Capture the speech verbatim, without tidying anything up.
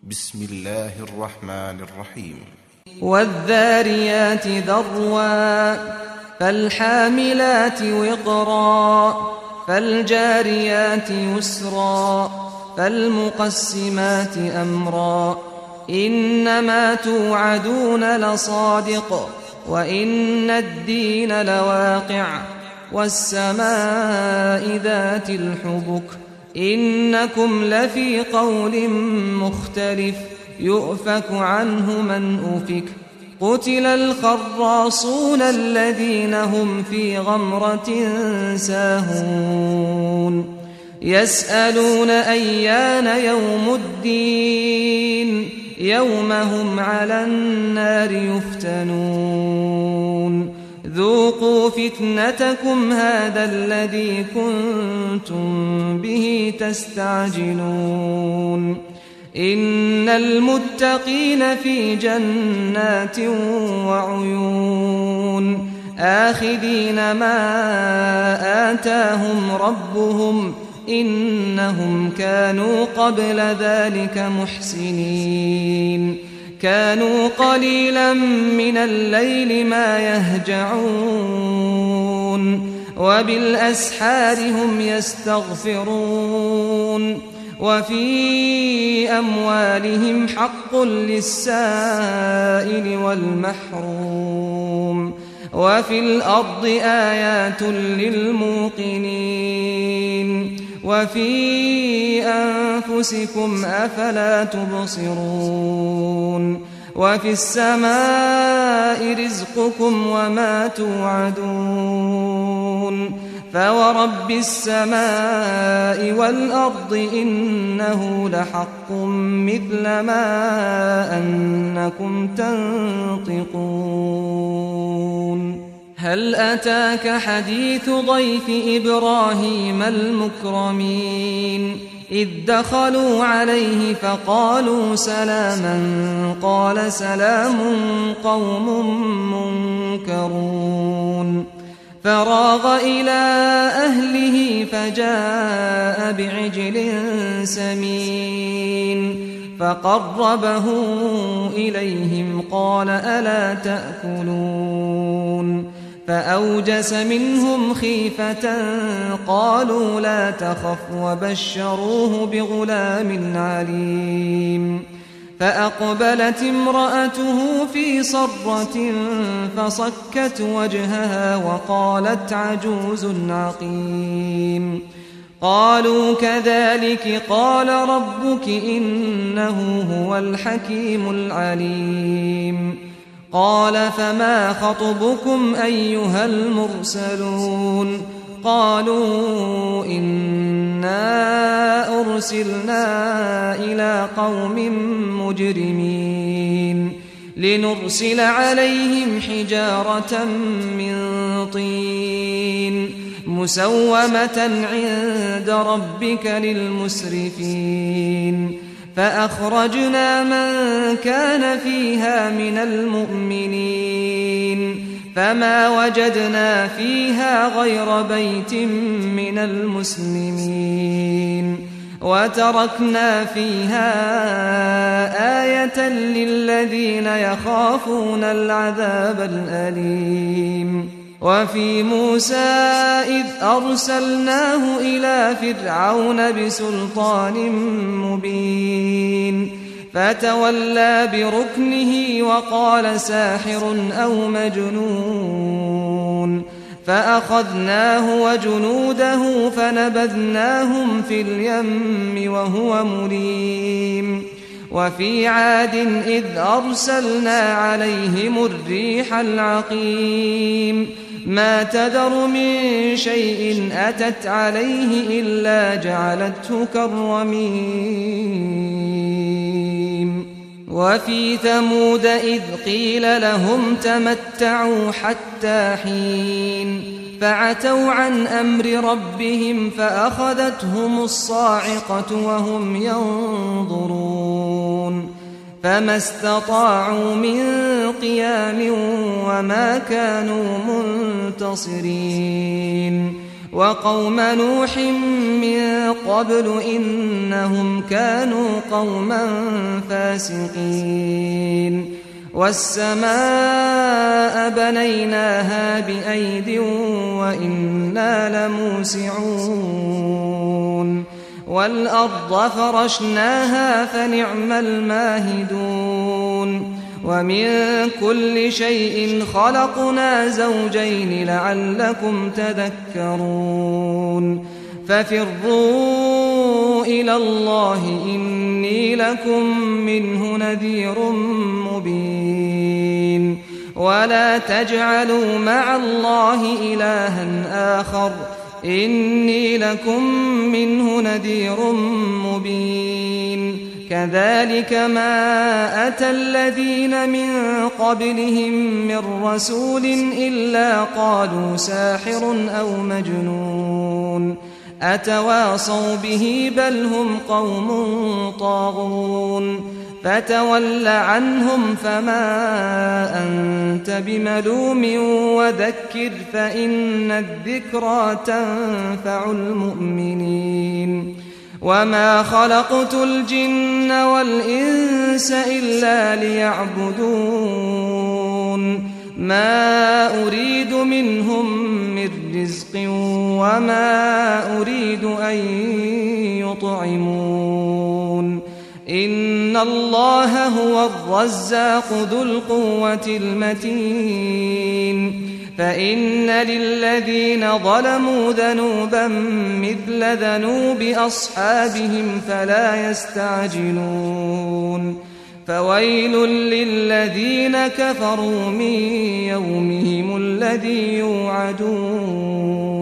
بسم الله الرحمن الرحيم والذاريات ذروا فالحاملات وقرا فالجاريات يسرا فالمقسمات أمرا إنما توعدون لصادق وإن الدين لواقع والسماء ذات الحبك إنكم لفي قول مختلف يؤفك عنه من أفك قتل الخراصون الذين هم في غمرة ساهون يسألون أيان يوم الدين يوم هم على النار يفتنون ذوقوا فتنتكم هذا الذي كنتم به تستعجلون إن المتقين في جنات وعيون آخذين ما آتاهم ربهم إنهم كانوا قبل ذلك محسنين كانوا قليلا من الليل ما يهجعون وبالأسحار هم يستغفرون وفي أموالهم حق للسائل والمحروم وفي الأرض آيات للموقنين وفي أنفسكم أفلا تبصرون وفي السماء رزقكم وما توعدون فورب السماء والأرض إنه لحق مثل ما أنكم تنطقون هل أتاك حديث ضيف إبراهيم المكرمين إذ دخلوا عليه فقالوا سلاما قال سلام قوم منكرون فراغ إلى أهله فجاء بعجل سمين فقربه إليهم قال ألا تأكلون فأوجس منهم خيفة قالوا لا تخف وبشروه بغلام عليم فأقبلت امرأته في صرة فصكت وجهها وقالت عجوز عقيم قالوا كذلك قال ربك إنه هو الحكيم العليم قال فما خطبكم أيها المرسلون قالوا إنا أرسلنا إلى قوم مجرمين لنرسل عليهم حجارة من طين مسومة عند ربك للمسرفين فأخرجنا من كان فيها من المؤمنين فما وجدنا فيها غير بيت من المسلمين وتركنا فيها آية للذين يخافون العذاب الأليم وفي موسى إذ أرسلناه إلى فرعون بسلطان مبين فتولى بركنه وقال ساحر أو مجنون فأخذناه وجنوده فنبذناهم في اليم وهو مليم وفي عاد إذ أرسلنا عليهم الريح العقيم ما تذر من شيء أتت عليه إلا جعلته كالرميم وفي ثمود إذ قيل لهم تمتعوا حتى حين فعتوا عن أمر ربهم فأخذتهم الصاعقة وهم ينظرون فما استطاعوا من قيام وما كانوا منتصرين وقوم نوح من قبل إنهم كانوا قوما فاسقين والسماء بنيناها بأيد وإنا لموسعون والأرض فرشناها فنعم الماهدون ومن كل شيء خلقنا زوجين لعلكم تذكرون ففروا إلى الله إني لكم منه نذير مبين ولا تجعلوا مع الله إلها آخر إني لكم منه نذير مبين كذلك ما أتى الذين من قبلهم من رسول إلا قالوا ساحر أو مجنون أتواصوا به بل هم قوم طاغون فتول عنهم فما أنت بملوم وذكر فإن الذكرى تنفع المؤمنين وما خلقت الجن والإنس إلا ليعبدون ما أريد منهم من رزق وما أريد أن يطعمون إن الله هو الرزاق ذو القوة المتين فإن للذين ظلموا ذنوبا مثل ذنوب أصحابهم فلا يستعجلون فويل للذين كفروا من يومهم الذي يوعدون